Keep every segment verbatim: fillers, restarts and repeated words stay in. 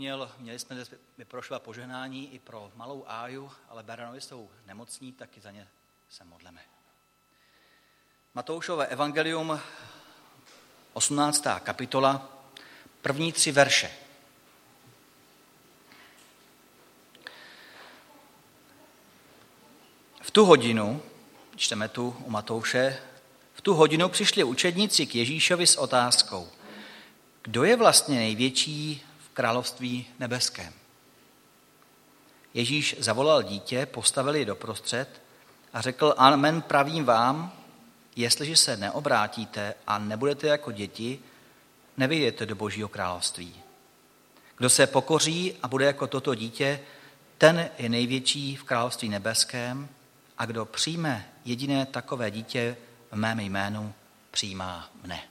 Měl, měli jsme vyprošovat požehnání i pro malou Áju, ale Beranovi jsou nemocní, taky za ně se modleme. Matoušové evangelium, osmnáctá kapitola, první tři verše. V tu hodinu, čteme tu u Matouše, v tu hodinu přišli učedníci k Ježíšovi s otázkou: kdo je vlastně největší v království nebeském? Ježíš zavolal dítě, postavil je doprostřed a řekl: amen, pravím vám, jestliže se neobrátíte a nebudete jako děti, nevyjdete do Božího království. Kdo se pokoří a bude jako toto dítě, ten je největší v království nebeském, a kdo přijme jediné takové dítě v mém jménu, přijímá mne.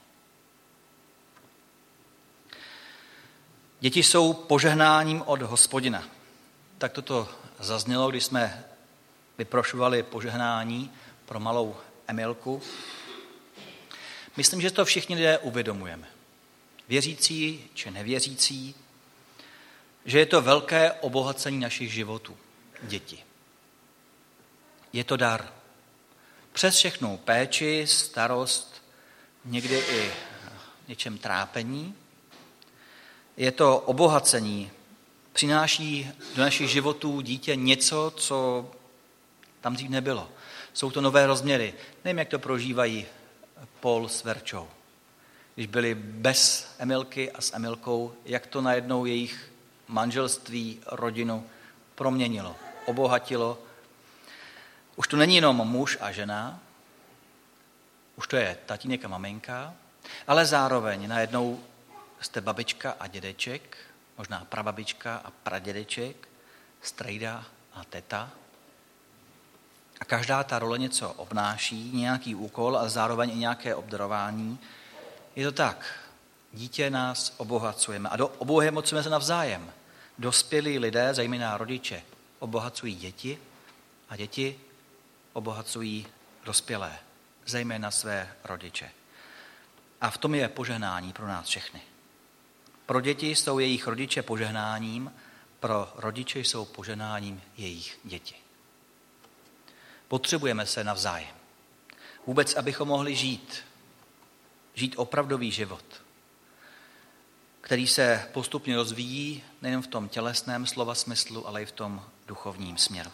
Děti jsou požehnáním od Hospodina. Tak toto zaznělo, když jsme vyprošovali požehnání pro malou Emilku. Myslím, že to všichni lidé uvědomujeme. Věřící či nevěřící, že je to velké obohacení našich životů, děti. Je to dar. Přes všechnou péči, starost, někdy i něčem trápení, je to obohacení. Přináší do našich životů dítě něco, co tam dřív nebylo. Jsou to nové rozměry. Nevím, jak to prožívají Paul s Verčou. Když byli bez Emilky a s Emilkou, jak to najednou jejich manželství, rodinu proměnilo, obohatilo. Už to není jenom muž a žena, už to je tatínek a maminka, ale zároveň najednou jste babička a dědeček, možná prababička a pradědeček, strejda a teta. A každá ta role něco obnáší, nějaký úkol a zároveň i nějaké obdarování. Je to tak. Dítě nás obohacujeme a do obohacujeme se navzájem. Dospělí lidé, zejména rodiče, obohacují děti a děti obohacují dospělé, zejména své rodiče. A v tom je požehnání pro nás všechny. Pro děti jsou jejich rodiče požehnáním, pro rodiče jsou požehnáním jejich děti. Potřebujeme se navzájem. Vůbec, abychom mohli žít, žít opravdový život, který se postupně rozvíjí nejen v tom tělesném slova smyslu, ale i v tom duchovním směru.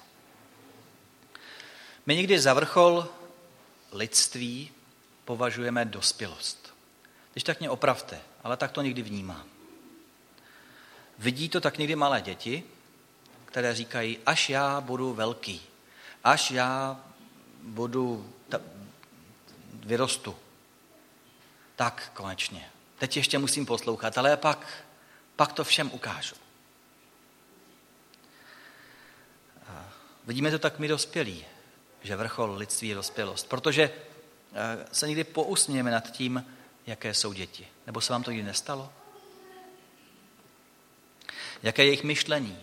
My někdy za vrchol lidství považujeme dospělost. Když tak mě opravte, ale tak to někdy vnímám. Vidí to tak někdy malé děti, které říkají: až já budu velký, až já budu, ta, vyrostu, tak konečně. Teď ještě musím poslouchat, ale pak, pak to všem ukážu. Vidíme to tak my dospělí, že vrchol lidství je dospělost, protože se někdy pousmějeme nad tím, jaké jsou děti. Nebo se vám to nikdy nestalo? Jaké je jejich myšlení?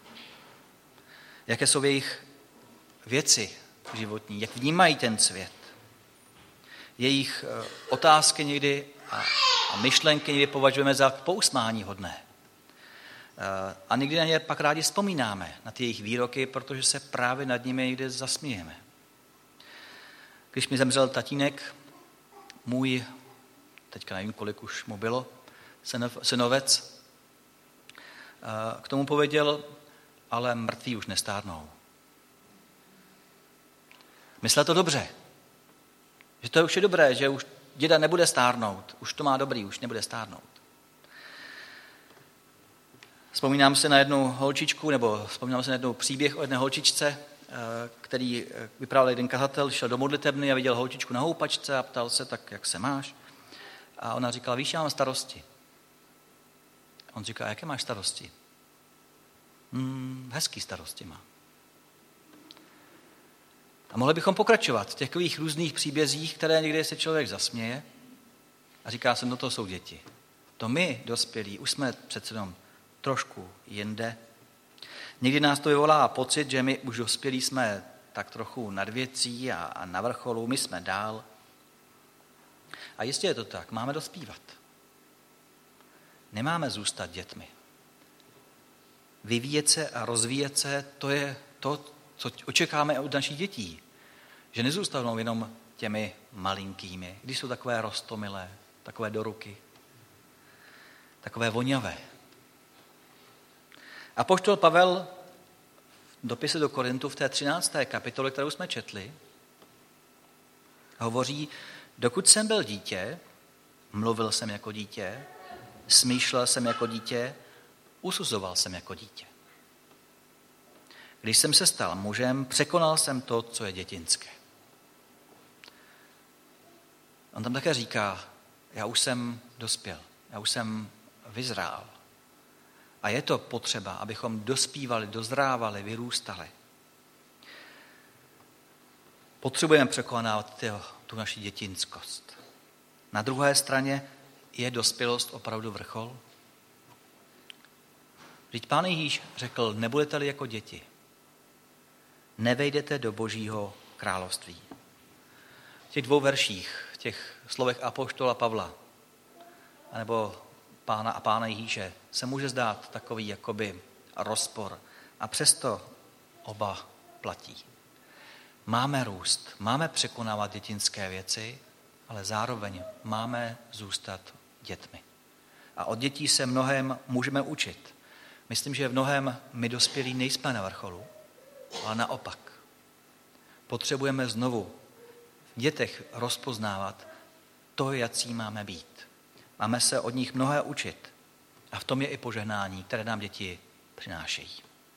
Jaké jsou jejich věci životní? Jak vnímají ten svět? Jejich otázky někdy a, a myšlenky někdy považujeme za pousmání hodné. A někdy na ně pak rádi vzpomínáme, na ty jejich výroky, protože se právě nad nimi někdy zasmějeme. Když mi zemřel tatínek, můj, teďka nevím, kolik už mu bylo, synovec, k tomu pověděl: ale mrtví už nestárnou. Myslel to dobře, že to už je dobré, že už děda nebude stárnout, už to má dobrý, už nebude stárnout. Vzpomínám se na jednu holčičku, nebo vzpomínám se na jednou příběh o jedné holčičce, který vyprávěl jeden kazatel, šel do modlitebny a viděl holčičku na houpačce a ptal se: tak jak se máš? A ona říkala: víš, já mám starosti. On říká: jaké máš starosti? Hmm, hezký starosti má. A mohli bychom pokračovat v takových různých příbězích, které někdy se člověk zasměje a říká se: no to jsou děti. To my, dospělí, už jsme přece jenom trošku jinde. Někdy nás to vyvolá pocit, že my už dospělí jsme tak trochu nad věcí a, a na vrcholu, my jsme dál. A jistě je to tak, máme dospívat. Nemáme zůstat dětmi. vyvíjet se a rozvíjet se, to je to, co očekáme od našich dětí. Že nezůstanou jenom těmi malinkými, když jsou takové roztomilé, takové do ruky, takové voňavé. Apoštol Pavel v dopise do Korintu v té třinácté kapitole, kterou jsme četli, hovoří, dokud jsem byl dítě, mluvil jsem jako dítě, smýšlel jsem jako dítě, usuzoval jsem jako dítě. Když jsem se stal mužem, překonal jsem to, co je dětinské. On tam také říká, já už jsem dospěl, já už jsem vyzrál. A je to potřeba, abychom dospívali, dozrávali, vyrůstali. Potřebujeme překonávat tu naši dětinskost. Na druhé straně je dospělost opravdu vrchol? Vždyť Pán Ježíš řekl, nebudete-li jako děti, nevejdete do Božího království. V těch dvou verších, v těch slovech apoštola Pavla, anebo Pána a Pána Ježíše, se může zdát takový jakoby rozpor. A přesto oba platí. Máme růst, máme překonávat dětinské věci, ale zároveň máme zůstat dětmi. A od dětí se mnohem můžeme učit. Myslím, že v mnohem my dospělí nejsme na vrcholu, ale naopak. Potřebujeme znovu v dětech rozpoznávat to, jací máme být. Máme se od nich mnohé učit. A v tom je i požehnání, které nám děti přinášejí.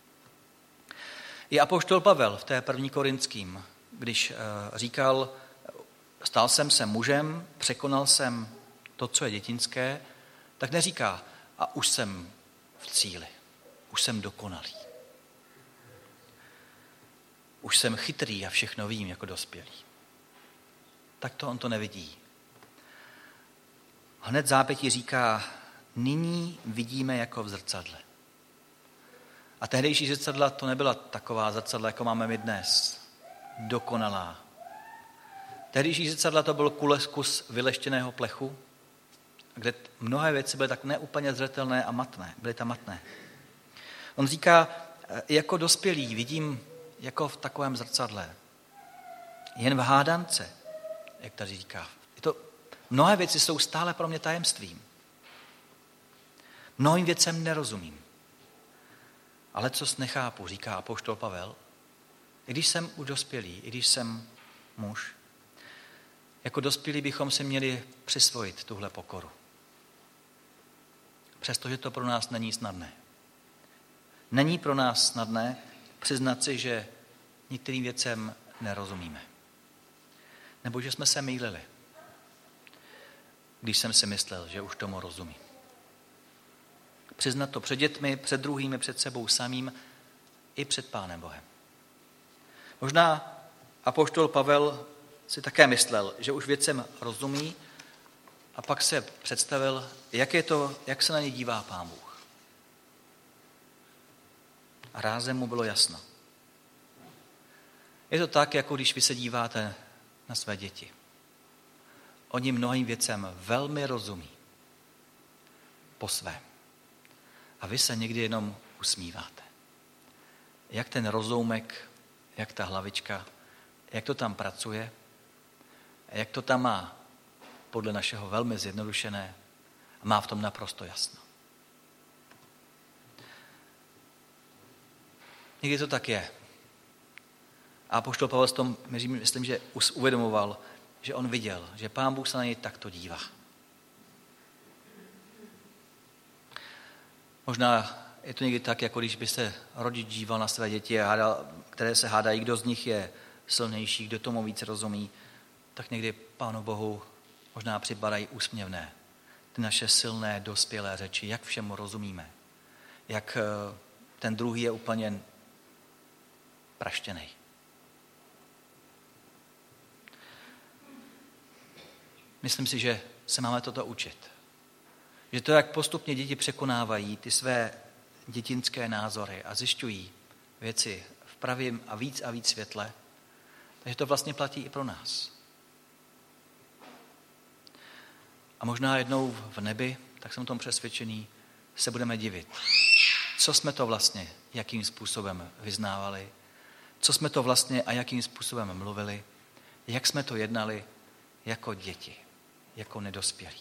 I apoštol Pavel v té první Korinským, když říkal, stal jsem se mužem, překonal jsem to, co je dětinské, tak neříká, a už jsem v cíli, už jsem dokonalý. Už jsem chytrý a všechno vím jako dospělý. Tak to on to nevidí. Hned zápětí říká, nyní vidíme jako v zrcadle. A tehdejší zrcadla to nebyla taková zrcadla, jako máme my dnes. Dokonalá. Tehdejší zrcadla to byl kus vyleštěného plechu, kde mnohé věci byly tak neúplně zřetelné a matné. Byly tam matné. On říká, jako dospělý vidím jako v takovém zrcadle. Jen v hádance, jak tady říká. Je to, mnohé věci jsou stále pro mě tajemstvím. Mnohým věcem nerozumím. Ale co nechápu, říká apoštol Pavel, i když jsem už dospělý, i když jsem muž, jako dospělí bychom si měli přisvojit tuhle pokoru. Přestože to pro nás není snadné. Není pro nás snadné přiznat si, že některým věcem nerozumíme. Nebo že jsme se mýlili, když jsem si myslel, že už tomu rozumím. Přiznat to před dětmi, před druhými, před sebou samým i před Pánem Bohem. Možná apoštol Pavel si také myslel, že už věcem rozumí a pak se představil, jak je to, jak se na ně dívá Pán Bůh. A rázem mu bylo jasno. Je to tak, jako když vy se díváte na své děti. Oni mnohým věcem velmi rozumí. Po svém. A vy se někdy jenom usmíváte. Jak ten rozoumek, jak ta hlavička, jak to tam pracuje, jak to tam má podle našeho velmi zjednodušené a má v tom naprosto jasno. Někdy to tak je. A apoštol Pavel s tom, myslím, že uvědomoval, že on viděl, že Pán Bůh se na něj takto dívá. Možná je to někdy tak, jako když by se rodič díval na své děti, a hádal, které se hádají, kdo z nich je silnější, kdo tomu víc rozumí, tak někdy Pánu Bohu možná připadají úsměvné. Ty naše silné, dospělé řeči, jak všemu rozumíme. Jak ten druhý je úplně praštěnej. Myslím si, že se máme toto učit. Že to, jak postupně děti překonávají ty své dětinské názory a zjišťují věci v pravém a víc a víc světle, takže to vlastně platí i pro nás. A možná jednou v nebi, tak jsem o tom přesvědčený, se budeme divit. co jsme to vlastně, jakým způsobem vyznávali, co jsme to vlastně a jakým způsobem mluvili, jak jsme to jednali jako děti, jako nedospělí.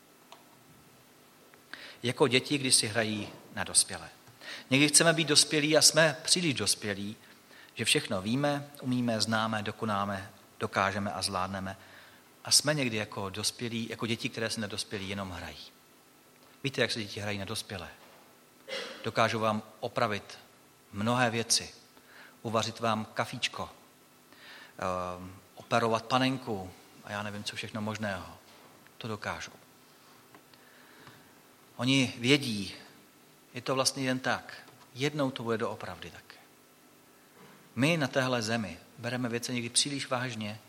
Jako děti, když si hrají na dospělé. Někdy chceme být dospělí a jsme příliš dospělí, že všechno víme, umíme, známe, dokonáme, dokážeme a zvládneme. A jsme někdy jako dospělí, jako děti, které se na dospělí jenom hrají. Víte, jak se děti hrají na dospělé? Dokážu vám opravit mnohé věci, uvařit vám kafíčko, operovat panenku a já nevím, co všechno možného. To dokážu. Oni vědí, je to vlastně jen tak. Jednou to bude doopravdy tak. My na téhle zemi bereme věci někdy příliš vážně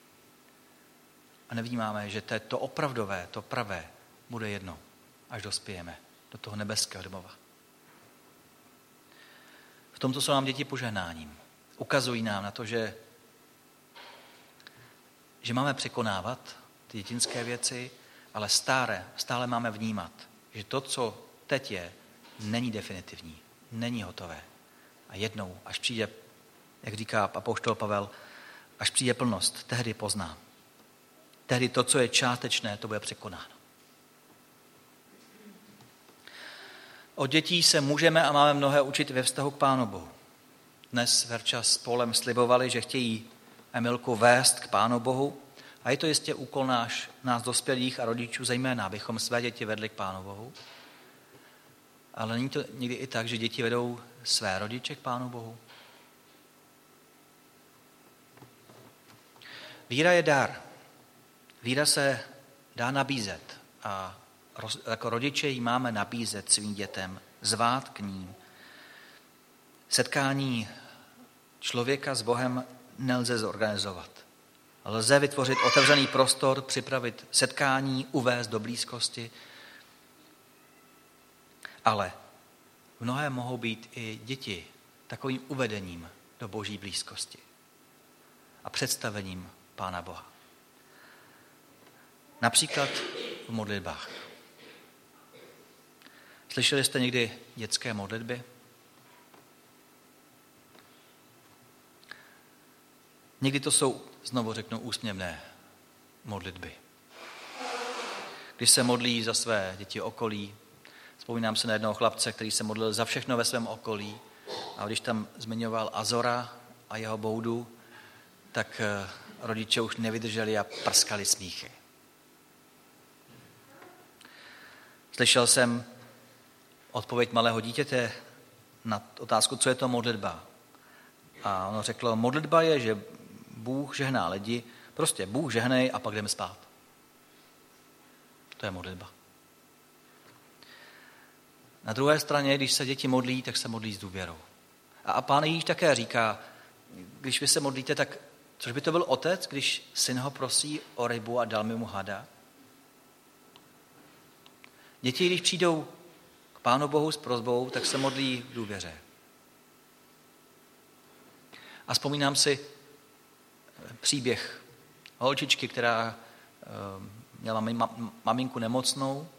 a nevnímáme, že to, to opravdové, to pravé bude jednou, až dospějeme do toho nebeského domova. V tomto jsou nám děti požehnáním. Ukazují nám na to, že, že máme překonávat ty dětinské věci, ale stále, stále máme vnímat, že to, co teď je, není definitivní, není hotové. A jednou, až přijde, jak říká apoštol Pavel, až přijde plnost, tehdy pozná. Tehdy to, co je částečné, to bude překonáno. Od dětí se můžeme a máme mnohé učit ve vztahu k Pánu Bohu. Dnes Verča s Polem slibovali, že chtějí Emilku vést k Pánu Bohu a je to jistě úkol náš, nás dospělých a rodičů zejména, abychom své děti vedli k Pánu Bohu. Ale není to někdy i tak, že děti vedou své rodiče k Pánu Bohu? Víra je dar. Víra se dá nabízet a jako rodiče ji máme nabízet svým dětem, zvát k ním. Setkání člověka s Bohem nelze zorganizovat. Lze vytvořit otevřený prostor, připravit setkání, uvést do blízkosti, ale mnohé mohou být i děti takovým uvedením do Boží blízkosti a představením Pána Boha. Například v modlitbách. Slyšeli jste někdy dětské modlitby? Někdy to jsou, znovu řeknu, úsměvné modlitby. Když se modlí za své děti okolí, vzpomínám se na jednoho chlapce, který se modlil za všechno ve svém okolí a když tam zmiňoval Azora a jeho boudu, tak rodiče už nevydrželi a prskali smíchy. Slyšel jsem odpověď malého dítěte na otázku, co je to modlitba. A ono řeklo, modlitba je, že Bůh žehná lidi, prostě Bůh žehnej a pak jdeme spát. To je modlitba. Na druhé straně, když se děti modlí, tak se modlí s důvěrou. A Pán Ježíš také říká, když vy se modlíte, tak což by to byl otec, když syn ho prosí o rybu a dal mi mu hada? Děti, když přijdou k Pánu Bohu s prosbou, tak se modlí v důvěře. A vzpomínám si příběh holčičky, která měla maminku nemocnou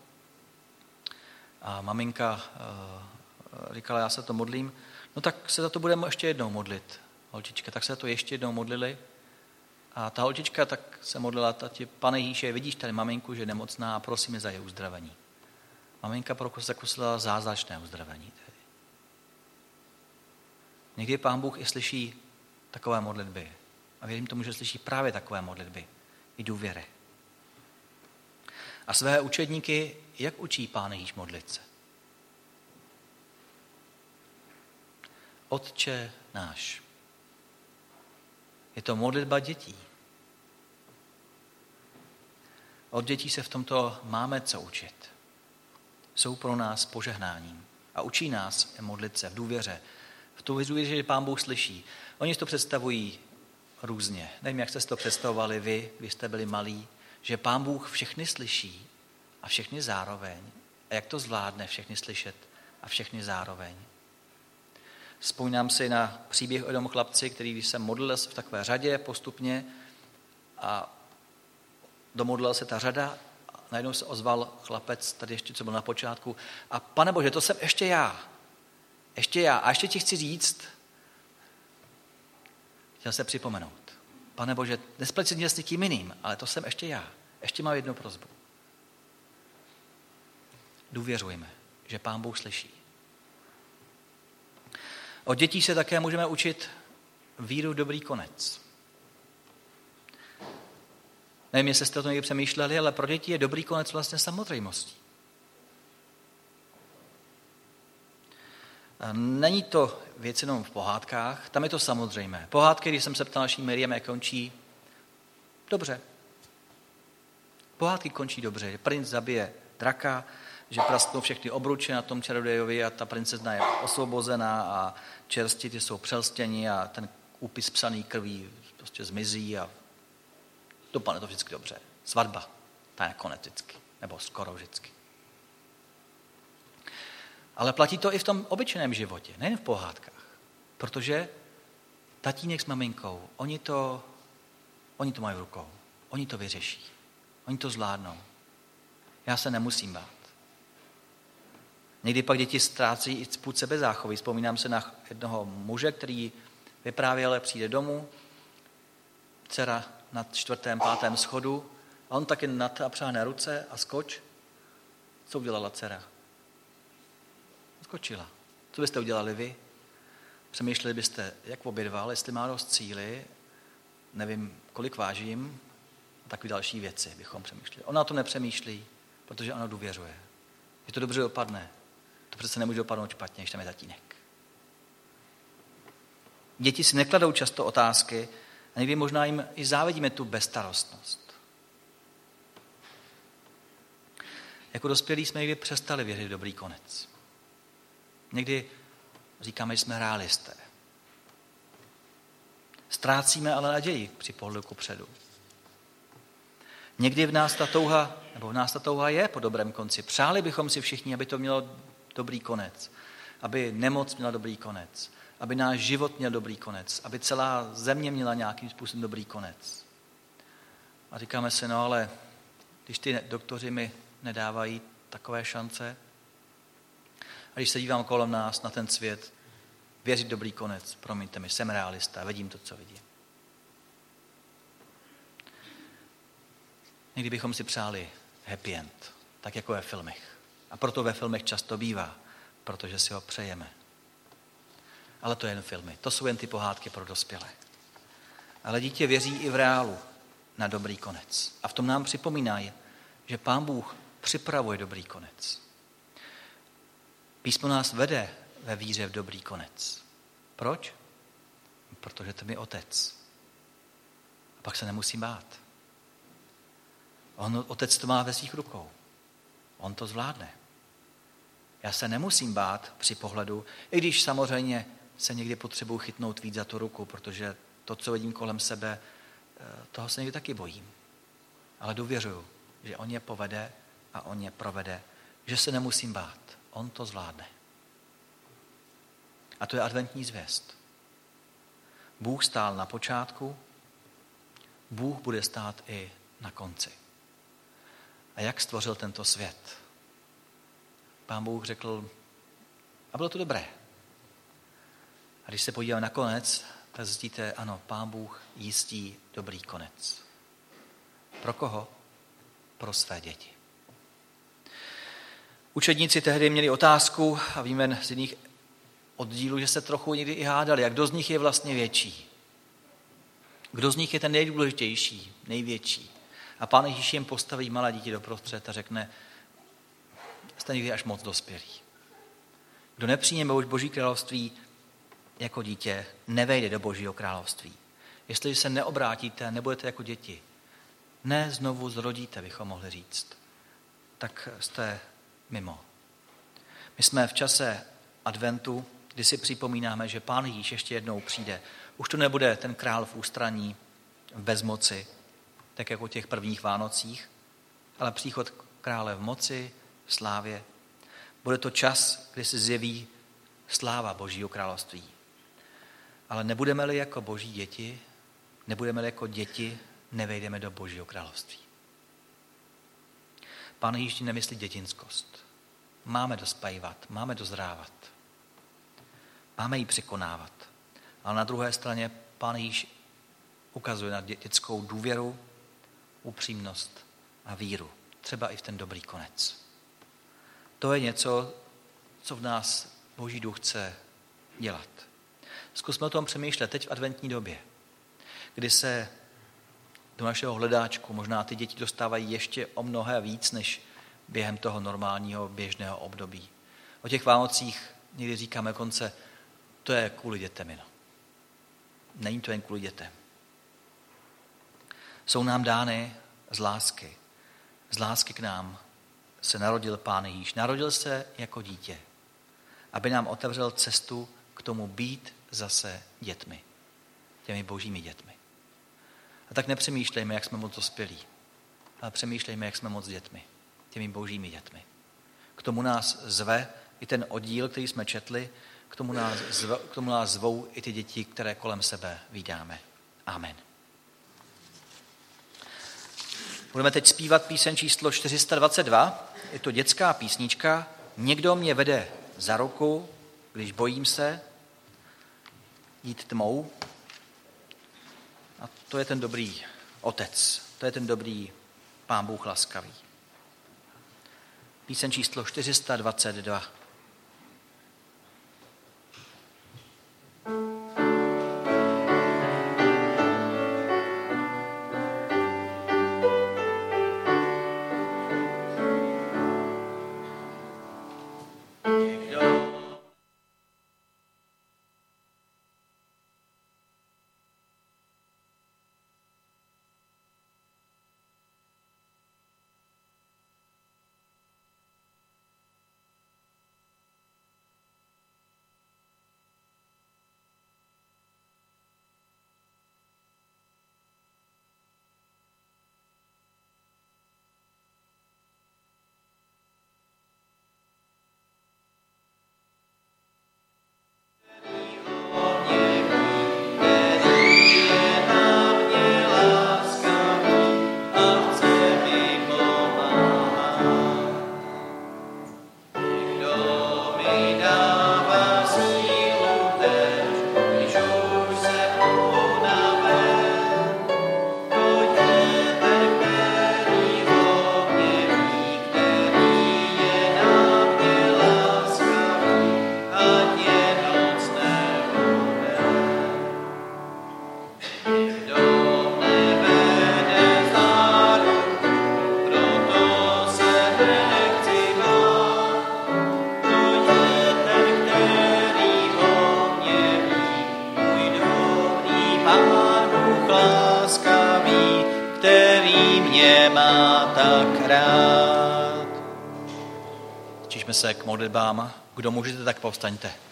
a maminka říkala, já se to modlím, no tak se za to budeme ještě jednou modlit. Holčička, tak se za to ještě jednou modlili a ta holčička tak se modlila, tati, Pane Ježíše, vidíš tady maminku, že je nemocná a prosíme za její uzdravení. Maminka zakusila zázračné uzdravení. Tedy. Někdy Pán Bůh i slyší takové modlitby. A věřím tomu, že slyší právě takové modlitby. I důvěry. A své učedníky, jak učí Pán Ježíš modlit se? Otče náš. Je to modlitba dětí. Od dětí se v tomto máme co učit. Jsou pro nás požehnáním a učí nás modlit se v důvěře. V tu důvěře, že Pán Bůh slyší. Oni si to představují různě. Nevím, jak jste si to představovali vy, když jste byli malí, že Pán Bůh všechny slyší a všechny zároveň. A jak to zvládne všechny slyšet a všechny zároveň. Vzpomínám si na příběh o jednom chlapci, který když se modlil v takové řadě postupně a domodlila se ta řada, a najednou se ozval chlapec, tady ještě co byl na počátku, a Pane Bože, to jsem ještě já. ještě já. A ještě ti chci říct, chtěl se připomenout. Pane Bože, nespleť si mě s někým jiným, ale to jsem ještě já. Ještě mám jednu prosbu. Důvěřujme, že Pán Bůh slyší. Od dětí se také můžeme učit víru v dobrý konec. Nevím, jestli jste o tom někdy přemýšleli, ale pro děti je dobrý konec vlastně samozřejmostí. Není to věc jenom v pohádkách, tam je to samozřejmé. Pohádky, když jsem se ptal naší Miriam, jak končí, dobře. Pohádky končí dobře, že princ zabije draka, že prasknou všechny obruče na tom čarodějovi a ta princezna je osvobozená a čersti ty jsou přelstěni a ten úpis psaný krví prostě zmizí a dopadne to vždycky dobře. Svatba, ta je konec vždycky, nebo skoro vždycky. Ale platí to i v tom obyčejném životě, nejen v pohádkách. Protože tatínek s maminkou, oni to, oni to mají v rukou. Oni to vyřeší. Oni to zvládnou. Já se nemusím bát. Někdy pak děti ztrácí i půd sebezáchovy. Vzpomínám se na jednoho muže, který vyprávěl, přijde domů, dcera na čtvrtém, pátém schodu a on taky natapřáhne ruce a skoč. Co udělala dcera? Skočila. Co byste udělali vy? Přemýšleli byste, jak obědval, jestli má dost síly, nevím, kolik vážím, a takové další věci bychom přemýšleli. Ona o tom nepřemýšlí, protože ona důvěřuje. Že to dobře dopadne. To přece nemůže dopadnout špatně, když tam je tatínek. Děti si nekladou často otázky a někdy možná jim i závidíme tu bezstarostnost. Jako dospělí jsme někdy přestali věřit v dobrý konec. Někdy říkáme, že jsme realisté. Ztrácíme ale naději při pohledu kupředu. Někdy v nás ta touha, nebo v nás ta touha je po dobrém konci. Přáli bychom si všichni, aby to mělo dobrý konec. Aby nemoc měla dobrý konec. Aby náš život měl dobrý konec. Aby celá země měla nějakým způsobem dobrý konec. A říkáme si, no ale když ty doktoři mi nedávají takové šance, a když se dívám kolem nás na ten svět, věřit dobrý konec, promiňte mi, jsem realista, vidím to, co vidím. Někdy bychom si přáli happy end, tak jako ve filmech. A proto ve filmech často bývá, protože si ho přejeme. Ale to je jen filmy, to jsou jen ty pohádky pro dospělé. Ale dítě věří i v reálu na dobrý konec. A v tom nám připomíná, že Pán Bůh připravuje dobrý konec. Písmo nás vede ve víře v dobrý konec. Proč? Protože to je otec. A pak se nemusím bát. On, otec to má ve svých rukou. On to zvládne. Já se nemusím bát při pohledu, i když samozřejmě se někdy potřebuji chytnout víc za tu ruku, protože to, co vidím kolem sebe, toho se někdy taky bojím. Ale důvěřuju, že on je povede a on je provede, že se nemusím bát. On to zvládne. A to je adventní zvěst. Bůh stál na počátku, Bůh bude stát i na konci. A jak stvořil tento svět? Pán Bůh řekl, a bylo to dobré. A když se podíváme na konec, tak zjistíte, ano, Pán Bůh jistí dobrý konec. Pro koho? Pro své děti. Učedníci tehdy měli otázku, a víme z jiných oddílů, že se trochu někdy i hádali, a kdo z nich je vlastně větší. Kdo z nich je ten nejdůležitější, největší. A Pán Ježíš jim postaví malé dítě doprostřed a řekne, jste někdy až moc dospělí. Kdo nepřijme už Boží království jako dítě, nevejde do Božího království. Jestli se neobrátíte, nebudete jako děti, ne znovu zrodíte, bychom mohli říct, tak jste mimo. My jsme v čase adventu, kdy si připomínáme, že Pán Ježíš ještě jednou přijde. Už to nebude ten král v ústraní, v bezmoci, tak jako těch prvních Vánocích, ale příchod krále v moci, v slávě. Bude to čas, kdy se zjeví sláva Božího království. Ale nebudeme-li jako Boží děti, nebudeme-li jako děti, nevejdeme do Božího království. Pán Ježíš nemyslí dětinskost. Máme dospívat, máme dozrávat. Máme ji překonávat. Ale na druhé straně Pán Ježíš ukazuje na dětskou důvěru, upřímnost a víru. Třeba i v ten dobrý konec. To je něco, co v nás Boží duch chce dělat. Zkusme o tom přemýšlet teď v adventní době, kdy se do našeho hledáčku možná ty děti dostávají ještě o mnohé víc, než během toho normálního běžného období. O těch Vánocích někdy říkáme konce, to je kvůli dětem jenom. Není to jen kvůli dětem. Jsou nám dány z lásky. Z lásky k nám se narodil Pán Ježíš. Narodil se jako dítě, aby nám otevřel cestu k tomu být zase dětmi. Těmi božími dětmi. A tak nepřemýšlejme, jak jsme moc dospělí, ale přemýšlejme, jak jsme moc dětmi. Těmi božími dětmi. K tomu nás zve i ten oddíl, který jsme četli, k tomu nás, zve, k tomu nás zvou i ty děti, které kolem sebe vídáme. Amen. Budeme teď zpívat píseň číslo čtyři sta dvacet dva. Je to dětská písnička. Někdo mě vede za ruku, když bojím se jít tmou. A to je ten dobrý otec. To je ten dobrý Pán Bůh laskavý. Píseň číslo čtyři sta dvacet dva. Se k modlitbám. Kdo můžete, tak povstaňte.